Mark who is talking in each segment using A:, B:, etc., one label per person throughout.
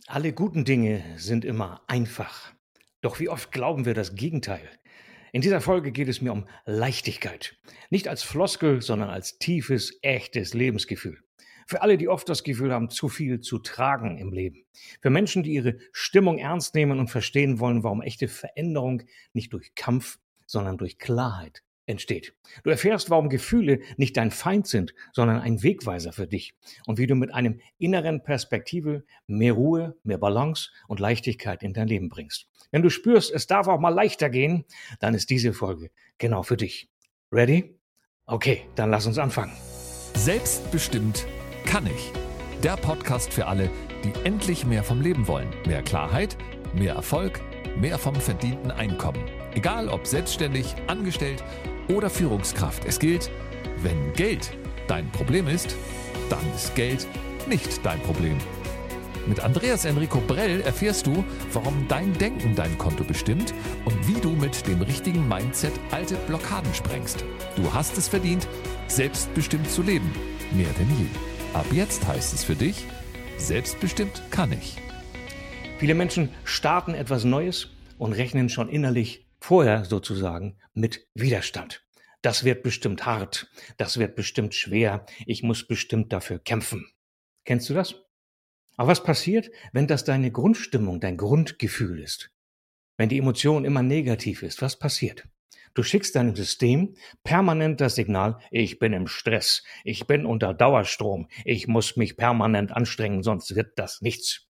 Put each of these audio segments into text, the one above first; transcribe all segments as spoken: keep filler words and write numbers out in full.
A: Alle guten Dinge sind immer einfach. Doch wie oft glauben wir das Gegenteil? In dieser Folge geht es mir um Leichtigkeit. Nicht als Floskel, sondern als tiefes, echtes Lebensgefühl. Für alle, die oft das Gefühl haben, zu viel zu tragen im Leben. Für Menschen, die ihre Stimmung ernst nehmen und verstehen wollen, warum echte Veränderung nicht durch Kampf, sondern durch Klarheit entsteht. Du erfährst, warum Gefühle nicht dein Feind sind, sondern ein Wegweiser für dich. Und wie du mit einem inneren Perspektive mehr Ruhe, mehr Balance und Leichtigkeit in dein Leben bringst. Wenn du spürst, es darf auch mal leichter gehen, dann ist diese Folge genau für dich. Ready? Okay, dann lass uns anfangen.
B: Selbstbestimmt kann ich. Der Podcast für alle, die endlich mehr vom Leben wollen. Mehr Klarheit, mehr Erfolg, mehr vom verdienten Einkommen. Egal ob selbstständig, angestellt oder Führungskraft. Es gilt, wenn Geld dein Problem ist, dann ist Geld nicht dein Problem. Mit Andreas Enrico Brell erfährst du, warum dein Denken dein Konto bestimmt und wie du mit dem richtigen Mindset alte Blockaden sprengst. Du hast es verdient, selbstbestimmt zu leben. Mehr denn je. Ab jetzt heißt es für dich, selbstbestimmt kann ich.
A: Viele Menschen starten etwas Neues und rechnen schon innerlich vorher sozusagen mit Widerstand. Das wird bestimmt hart, das wird bestimmt schwer, ich muss bestimmt dafür kämpfen. Kennst du das? Aber was passiert, wenn das deine Grundstimmung, dein Grundgefühl ist? Wenn die Emotion immer negativ ist, was passiert? Du schickst deinem System permanent das Signal, ich bin im Stress, ich bin unter Dauerstrom, ich muss mich permanent anstrengen, sonst wird das nichts.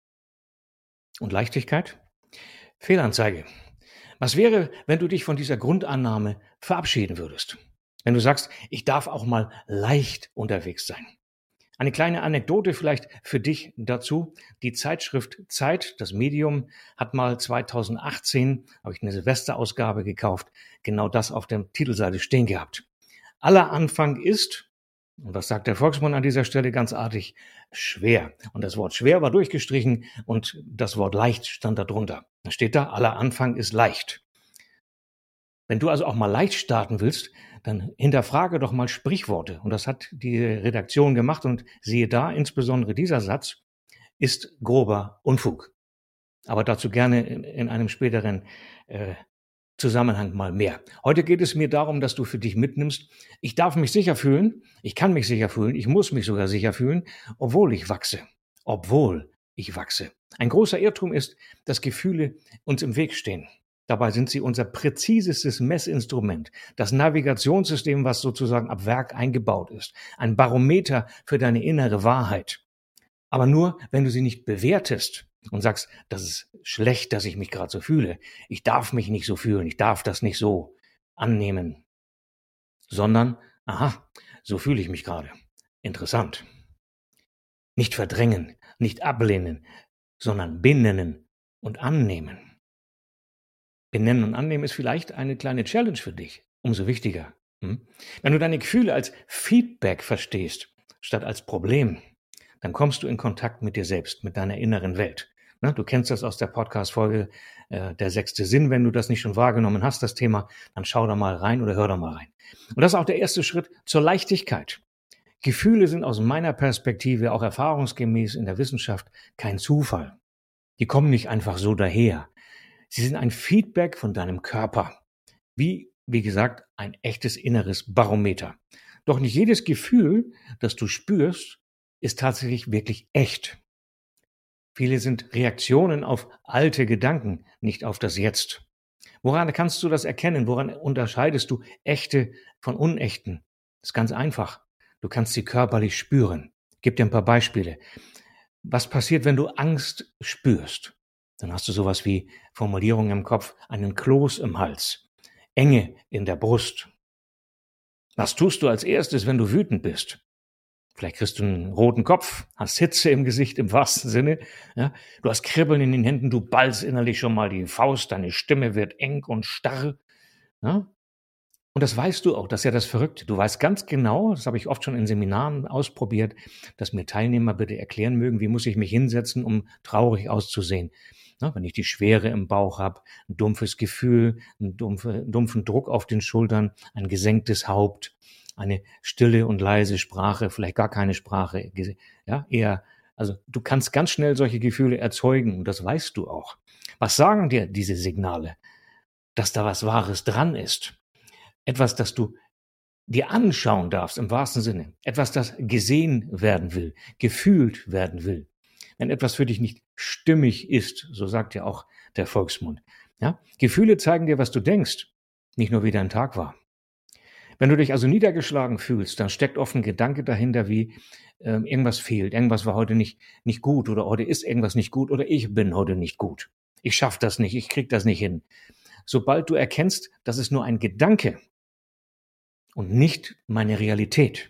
A: Und Leichtigkeit? Fehlanzeige. Was wäre, wenn du dich von dieser Grundannahme verabschieden würdest? Wenn du sagst, ich darf auch mal leicht unterwegs sein. Eine kleine Anekdote vielleicht für dich dazu. Die Zeitschrift Zeit, das Medium, hat mal zweitausendachtzehn, habe ich eine Silvesterausgabe gekauft, genau das auf der Titelseite stehen gehabt. Aller Anfang ist, und das sagt der Volksmund an dieser Stelle ganz artig, schwer. Und das Wort schwer war durchgestrichen und das Wort leicht stand da drunter. Da steht da, aller Anfang ist leicht. Wenn du also auch mal leicht starten willst, dann hinterfrage doch mal Sprichworte. Und das hat die Redaktion gemacht und siehe da, insbesondere dieser Satz ist grober Unfug. Aber dazu gerne in, in einem späteren äh, Zusammenhang mal mehr. Heute geht es mir darum, dass du für dich mitnimmst, ich darf mich sicher fühlen, ich kann mich sicher fühlen, ich muss mich sogar sicher fühlen, obwohl ich wachse. Obwohl ich wachse. Ein großer Irrtum ist, dass Gefühle uns im Weg stehen. Dabei sind sie unser präzisestes Messinstrument, das Navigationssystem, was sozusagen ab Werk eingebaut ist, ein Barometer für deine innere Wahrheit. Aber nur, wenn du sie nicht bewertest und sagst, das ist schlecht, dass ich mich gerade so fühle, ich darf mich nicht so fühlen, ich darf das nicht so annehmen, sondern, aha, so fühle ich mich gerade. Interessant. Nicht verdrängen, nicht ablehnen, sondern benennen und annehmen. Benennen und annehmen ist vielleicht eine kleine Challenge für dich. Umso wichtiger. Hm? Wenn du deine Gefühle als Feedback verstehst, statt als Problem, dann kommst du in Kontakt mit dir selbst, mit deiner inneren Welt. Ne? Du kennst das aus der Podcast-Folge äh, Der sechste Sinn. Wenn du das nicht schon wahrgenommen hast, das Thema, dann schau da mal rein oder hör da mal rein. Und das ist auch der erste Schritt zur Leichtigkeit. Gefühle sind aus meiner Perspektive auch erfahrungsgemäß in der Wissenschaft kein Zufall. Die kommen nicht einfach so daher. Sie sind ein Feedback von deinem Körper. Wie, wie gesagt, ein echtes inneres Barometer. Doch nicht jedes Gefühl, das du spürst, ist tatsächlich wirklich echt. Viele sind Reaktionen auf alte Gedanken, nicht auf das Jetzt. Woran kannst du das erkennen? Woran unterscheidest du echte von unechten? Das ist ganz einfach. Du kannst sie körperlich spüren. Ich gebe dir ein paar Beispiele. Was passiert, wenn du Angst spürst? Dann hast du sowas wie Formulierungen im Kopf, einen Kloß im Hals, Enge in der Brust. Was tust du als erstes, wenn du wütend bist? Vielleicht kriegst du einen roten Kopf, hast Hitze im Gesicht im wahrsten Sinne. Ja? Du hast Kribbeln in den Händen, du ballst innerlich schon mal die Faust, deine Stimme wird eng und starr. Ja? Und das weißt du auch, das ist ja das Verrückte. Du weißt ganz genau, das habe ich oft schon in Seminaren ausprobiert, dass mir Teilnehmer bitte erklären mögen, wie muss ich mich hinsetzen, um traurig auszusehen. Na, wenn ich die Schwere im Bauch habe, ein dumpfes Gefühl, einen dumpfe, dumpfen Druck auf den Schultern, ein gesenktes Haupt, eine stille und leise Sprache, vielleicht gar keine Sprache, ja, eher Also du kannst ganz schnell solche Gefühle erzeugen und das weißt du auch. Was sagen dir diese Signale? Dass da was Wahres dran ist. Etwas, das du dir anschauen darfst im wahrsten Sinne. Etwas, das gesehen werden will, gefühlt werden will. Wenn etwas für dich nicht stimmig ist, so sagt ja auch der Volksmund. Ja? Gefühle zeigen dir, was du denkst, nicht nur wie dein Tag war. Wenn du dich also niedergeschlagen fühlst, dann steckt oft ein Gedanke dahinter wie, ähm, irgendwas fehlt, irgendwas war heute nicht, nicht gut oder heute ist irgendwas nicht gut oder ich bin heute nicht gut. Ich schaffe das nicht, ich krieg das nicht hin. Sobald du erkennst, das ist nur ein Gedanke und nicht meine Realität,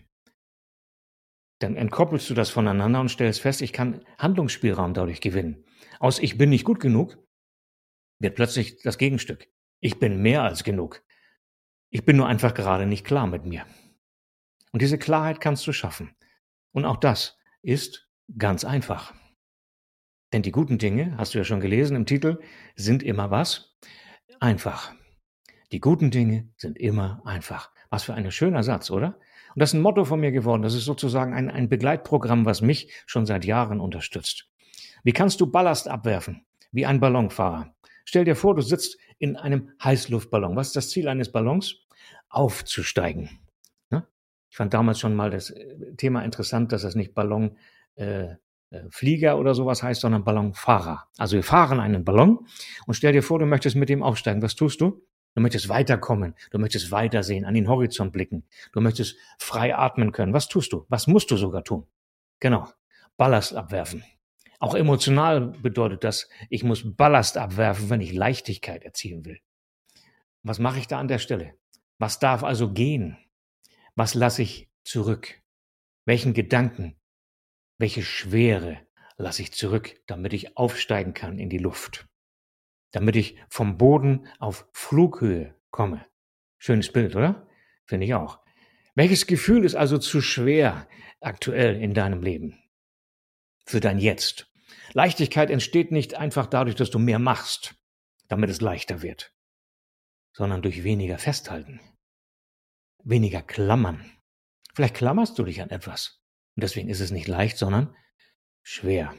A: dann entkoppelst du das voneinander und stellst fest, ich kann Handlungsspielraum dadurch gewinnen. Aus ich bin nicht gut genug wird plötzlich das Gegenstück. Ich bin mehr als genug. Ich bin nur einfach gerade nicht klar mit mir. Und diese Klarheit kannst du schaffen. Und auch das ist ganz einfach. Denn die guten Dinge, hast du ja schon gelesen im Titel, sind immer was? Einfach. Die guten Dinge sind immer einfach. Was für ein schöner Satz, oder? Und das ist ein Motto von mir geworden. Das ist sozusagen ein, ein Begleitprogramm, was mich schon seit Jahren unterstützt. Wie kannst du Ballast abwerfen? Wie ein Ballonfahrer. Stell dir vor, du sitzt in einem Heißluftballon. Was ist das Ziel eines Ballons? Aufzusteigen. Ne? Ich fand damals schon mal das Thema interessant, dass das nicht Ballon äh, Flieger oder sowas heißt, sondern Ballonfahrer. Also wir fahren einen Ballon und stell dir vor, du möchtest mit dem aufsteigen. Was tust du? Du möchtest weiterkommen, du möchtest weitersehen, an den Horizont blicken, du möchtest frei atmen können. Was tust du? Was musst du sogar tun? Genau, Ballast abwerfen. Auch emotional bedeutet das, ich muss Ballast abwerfen, wenn ich Leichtigkeit erzielen will. Was mache ich da an der Stelle? Was darf also gehen? Was lasse ich zurück? Welchen Gedanken, welche Schwere lasse ich zurück, damit ich aufsteigen kann in die Luft? Damit ich vom Boden auf Flughöhe komme. Schönes Bild, oder? Finde ich auch. Welches Gefühl ist also zu schwer aktuell in deinem Leben? Für dein Jetzt. Leichtigkeit entsteht nicht einfach dadurch, dass du mehr machst, damit es leichter wird, sondern durch weniger Festhalten, weniger Klammern. Vielleicht klammerst du dich an etwas und deswegen ist es nicht leicht, sondern schwer.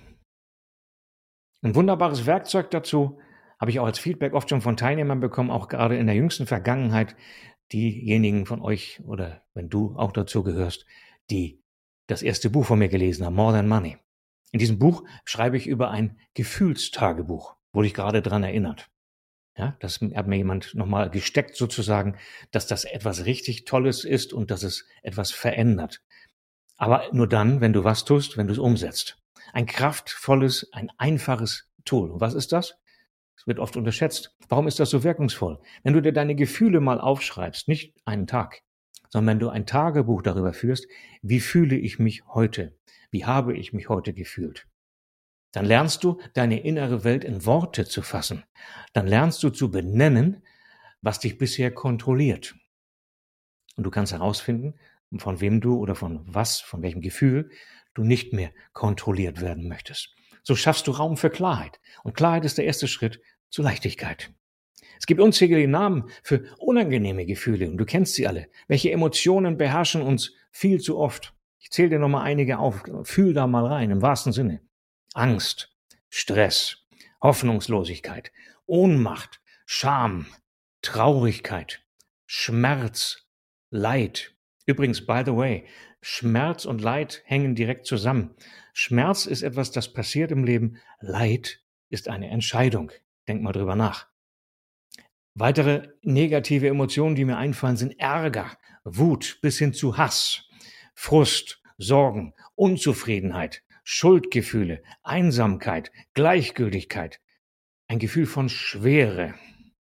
A: Ein wunderbares Werkzeug dazu habe ich auch als Feedback oft schon von Teilnehmern bekommen, auch gerade in der jüngsten Vergangenheit, diejenigen von euch oder wenn du auch dazu gehörst, die das erste Buch von mir gelesen haben, More Than Money. In diesem Buch schreibe ich über ein Gefühlstagebuch, wurde ich gerade dran erinnert. Ja, das hat mir jemand nochmal gesteckt sozusagen, dass das etwas richtig Tolles ist und dass es etwas verändert. Aber nur dann, wenn du was tust, wenn du es umsetzt. Ein kraftvolles, ein einfaches Tool. Und was ist das? Das wird oft unterschätzt. Warum ist das so wirkungsvoll? Wenn du dir deine Gefühle mal aufschreibst, nicht einen Tag, sondern wenn du ein Tagebuch darüber führst, wie fühle ich mich heute? Wie habe ich mich heute gefühlt? Dann lernst du, deine innere Welt in Worte zu fassen. Dann lernst du zu benennen, was dich bisher kontrolliert. Und du kannst herausfinden, von wem du oder von was, von welchem Gefühl du nicht mehr kontrolliert werden möchtest. So schaffst du Raum für Klarheit. Und Klarheit ist der erste Schritt zur Leichtigkeit. Es gibt unzählige Namen für unangenehme Gefühle und du kennst sie alle. Welche Emotionen beherrschen uns viel zu oft? Ich zähle dir nochmal einige auf. Fühl da mal rein, im wahrsten Sinne. Angst, Stress, Hoffnungslosigkeit, Ohnmacht, Scham, Traurigkeit, Schmerz, Leid. Übrigens, by the way, Schmerz und Leid hängen direkt zusammen. Schmerz ist etwas, das passiert im Leben. Leid ist eine Entscheidung. Denk mal drüber nach. Weitere negative Emotionen, die mir einfallen, sind Ärger, Wut bis hin zu Hass, Frust, Sorgen, Unzufriedenheit, Schuldgefühle, Einsamkeit, Gleichgültigkeit, ein Gefühl von Schwere.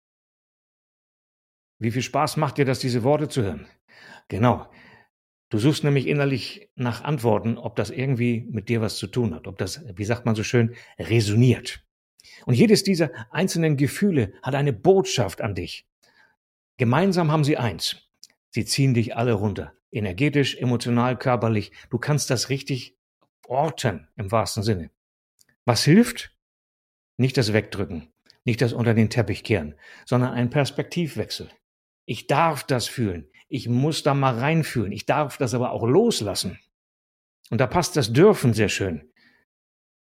A: Wie viel Spaß macht dir das, diese Worte zu hören? Genau. Du suchst nämlich innerlich nach Antworten, ob das irgendwie mit dir was zu tun hat, ob das, wie sagt man so schön, resoniert. Und jedes dieser einzelnen Gefühle hat eine Botschaft an dich. Gemeinsam haben sie eins. Sie ziehen dich alle runter. Energetisch, emotional, körperlich. Du kannst das richtig orten, im wahrsten Sinne. Was hilft? Nicht das Wegdrücken, nicht das unter den Teppich kehren, sondern ein Perspektivwechsel. Ich darf das fühlen. Ich muss da mal reinfühlen. Ich darf das aber auch loslassen. Und da passt das Dürfen sehr schön.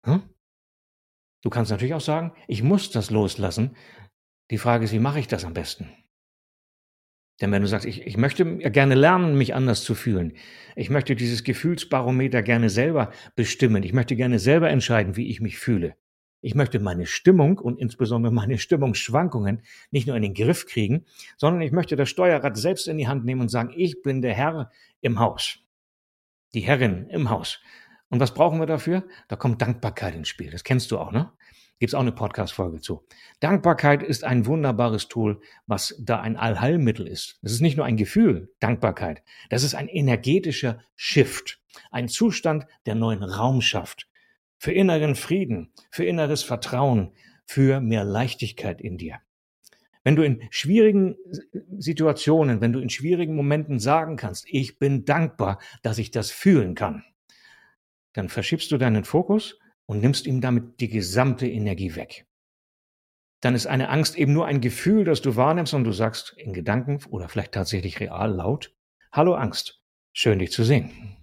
A: Hm? Du kannst natürlich auch sagen, ich muss das loslassen. Die Frage ist, wie mache ich das am besten? Denn wenn du sagst, ich, ich möchte gerne lernen, mich anders zu fühlen, ich möchte dieses Gefühlsbarometer gerne selber bestimmen, ich möchte gerne selber entscheiden, wie ich mich fühle. Ich möchte meine Stimmung und insbesondere meine Stimmungsschwankungen nicht nur in den Griff kriegen, sondern ich möchte das Steuerrad selbst in die Hand nehmen und sagen, ich bin der Herr im Haus, die Herrin im Haus. Und was brauchen wir dafür? Da kommt Dankbarkeit ins Spiel. Das kennst du auch, ne? Gibt's auch eine Podcast-Folge zu. Dankbarkeit ist ein wunderbares Tool, was da ein Allheilmittel ist. Das ist nicht nur ein Gefühl, Dankbarkeit. Das ist ein energetischer Shift. Ein Zustand, der neuen Raum schafft. Für inneren Frieden, für inneres Vertrauen, für mehr Leichtigkeit in dir. Wenn du in schwierigen Situationen, wenn du in schwierigen Momenten sagen kannst, ich bin dankbar, dass ich das fühlen kann, dann verschiebst du deinen Fokus und nimmst ihm damit die gesamte Energie weg. Dann ist eine Angst eben nur ein Gefühl, das du wahrnimmst und du sagst in Gedanken oder vielleicht tatsächlich real laut, hallo Angst, schön dich zu sehen.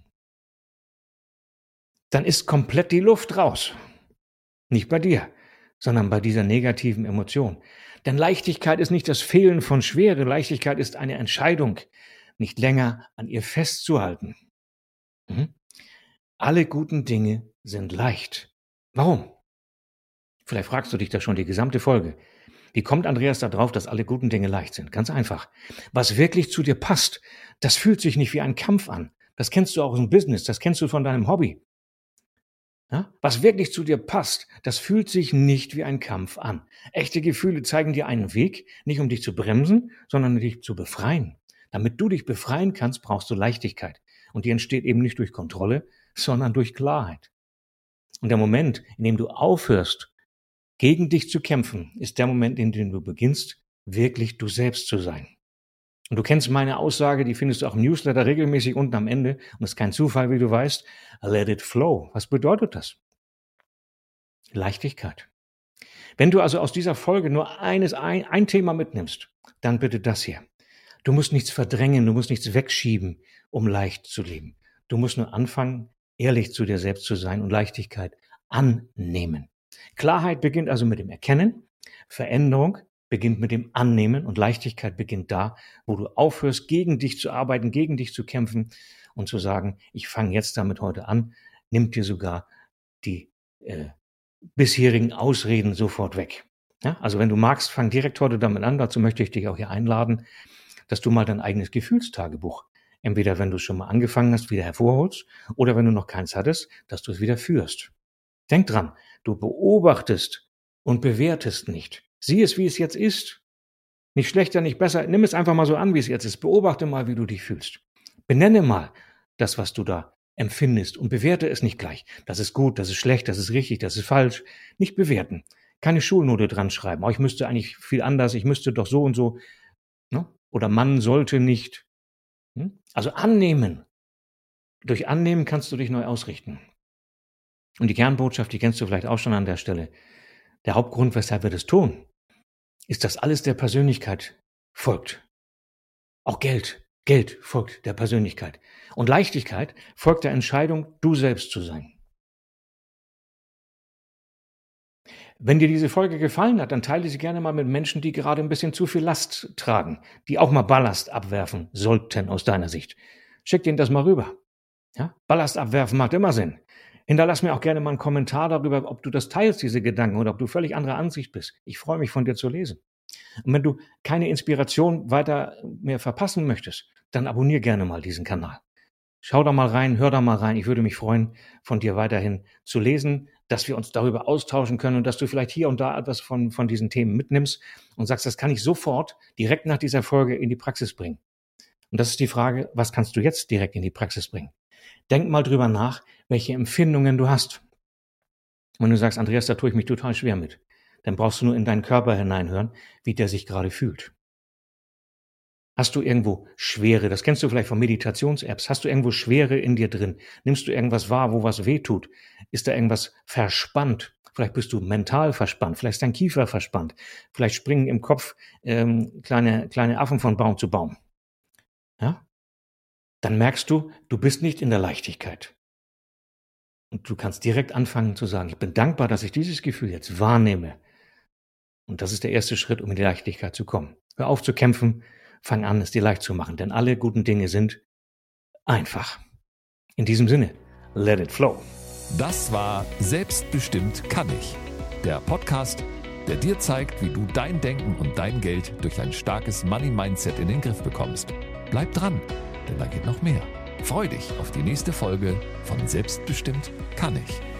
A: Dann ist komplett die Luft raus. Nicht bei dir, sondern bei dieser negativen Emotion. Denn Leichtigkeit ist nicht das Fehlen von Schwere, Leichtigkeit ist eine Entscheidung, nicht länger an ihr festzuhalten. Mhm. Alle guten Dinge sind leicht. Warum? Vielleicht fragst du dich da schon die gesamte Folge. Wie kommt Andreas da drauf, dass alle guten Dinge leicht sind? Ganz einfach. Was wirklich zu dir passt, das fühlt sich nicht wie ein Kampf an. Das kennst du auch im Business, das kennst du von deinem Hobby. Ja? Was wirklich zu dir passt, das fühlt sich nicht wie ein Kampf an. Echte Gefühle zeigen dir einen Weg, nicht um dich zu bremsen, sondern um dich zu befreien. Damit du dich befreien kannst, brauchst du Leichtigkeit. Und die entsteht eben nicht durch Kontrolle, sondern durch Klarheit. Und der Moment, in dem du aufhörst, gegen dich zu kämpfen, ist der Moment, in dem du beginnst, wirklich du selbst zu sein. Und du kennst meine Aussage, die findest du auch im Newsletter regelmäßig unten am Ende. Und das ist kein Zufall, wie du weißt. Let it flow. Was bedeutet das? Leichtigkeit. Wenn du also aus dieser Folge nur eines, ein, ein Thema mitnimmst, dann bitte das hier. Du musst nichts verdrängen, du musst nichts wegschieben, um leicht zu leben. Du musst nur anfangen, ehrlich zu dir selbst zu sein und Leichtigkeit annehmen. Klarheit beginnt also mit dem Erkennen, Veränderung beginnt mit dem Annehmen und Leichtigkeit beginnt da, wo du aufhörst, gegen dich zu arbeiten, gegen dich zu kämpfen und zu sagen, ich fange jetzt damit heute an, nimmt dir sogar die äh, bisherigen Ausreden sofort weg. Ja? Also wenn du magst, fang direkt heute damit an, dazu möchte ich dich auch hier einladen, dass du mal dein eigenes Gefühlstagebuch, entweder wenn du schon mal angefangen hast, wieder hervorholst oder wenn du noch keins hattest, dass du es wieder führst. Denk dran, du beobachtest und bewertest nicht. Sieh es, wie es jetzt ist. Nicht schlechter, nicht besser. Nimm es einfach mal so an, wie es jetzt ist. Beobachte mal, wie du dich fühlst. Benenne mal das, was du da empfindest und bewerte es nicht gleich. Das ist gut, das ist schlecht, das ist richtig, das ist falsch. Nicht bewerten. Keine Schulnote dran schreiben. Oh, ich müsste eigentlich viel anders, ich müsste doch so und so. Ne? Oder man sollte nicht. Hm? Also annehmen. Durch Annehmen kannst du dich neu ausrichten. Und die Kernbotschaft, die kennst du vielleicht auch schon an der Stelle. Der Hauptgrund, weshalb wir das tun, ist, dass alles der Persönlichkeit folgt. Auch Geld. Geld folgt der Persönlichkeit. Und Leichtigkeit folgt der Entscheidung, du selbst zu sein. Wenn dir diese Folge gefallen hat, dann teile sie gerne mal mit Menschen, die gerade ein bisschen zu viel Last tragen, die auch mal Ballast abwerfen sollten aus deiner Sicht. Schick denen das mal rüber. Ja? Ballast abwerfen macht immer Sinn. Hinterlass mir auch gerne mal einen Kommentar darüber, ob du das teilst, diese Gedanken, oder ob du völlig anderer Ansicht bist. Ich freue mich, von dir zu lesen. Und wenn du keine Inspiration weiter mehr verpassen möchtest, dann abonniere gerne mal diesen Kanal. Schau da mal rein, hör da mal rein. Ich würde mich freuen, von dir weiterhin zu lesen, dass wir uns darüber austauschen können und dass du vielleicht hier und da etwas von, von diesen Themen mitnimmst und sagst, das kann ich sofort direkt nach dieser Folge in die Praxis bringen. Und das ist die Frage, was kannst du jetzt direkt in die Praxis bringen? Denk mal drüber nach, welche Empfindungen du hast. Wenn du sagst, Andreas, da tue ich mich total schwer mit, dann brauchst du nur in deinen Körper hineinhören, wie der sich gerade fühlt. Hast du irgendwo Schwere, das kennst du vielleicht von Meditations-Apps, hast du irgendwo Schwere in dir drin? Nimmst du irgendwas wahr, wo was weh tut? Ist da irgendwas verspannt? Vielleicht bist du mental verspannt, vielleicht ist dein Kiefer verspannt, vielleicht springen im Kopf ähm, kleine, kleine Affen von Baum zu Baum. Ja? Dann merkst du, du bist nicht in der Leichtigkeit. Und du kannst direkt anfangen zu sagen, ich bin dankbar, dass ich dieses Gefühl jetzt wahrnehme. Und das ist der erste Schritt, um in die Leichtigkeit zu kommen. Hör auf zu kämpfen, fang an, es dir leicht zu machen, denn alle guten Dinge sind einfach. In diesem Sinne, let it flow.
B: Das war Selbstbestimmt kann ich. Der Podcast, der dir zeigt, wie du dein Denken und dein Geld durch ein starkes Money-Mindset in den Griff bekommst. Bleib dran, denn da geht noch mehr. Freu dich auf die nächste Folge von Selbstbestimmt kann ich.